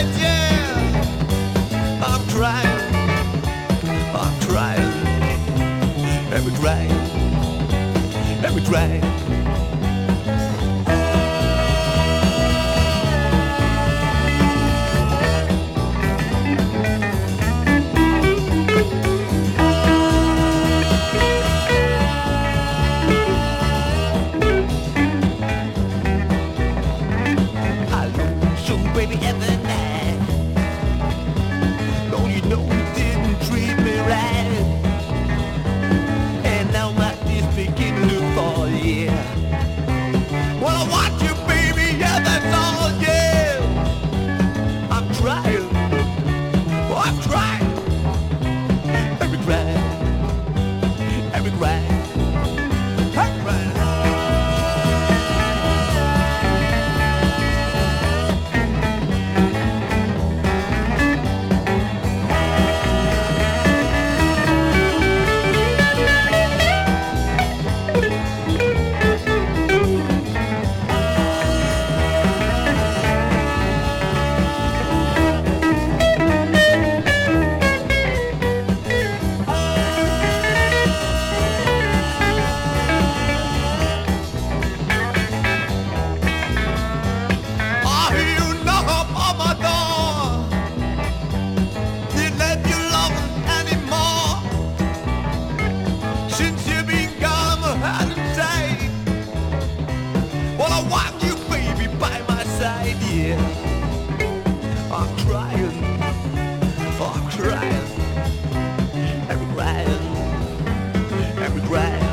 night, yeah. I'm crying, every crying, every crying. Baby, every night. Don't you know you didn't treat me right? And now my tears begin to fall, yeah. Well, I want you, baby, yeah, that's all, yeah. I'm crying, oh, I'm crying. Every cry, every cry, I'm crying. Yeah, I'm crying, oh, I'm crying, every crying, every crying.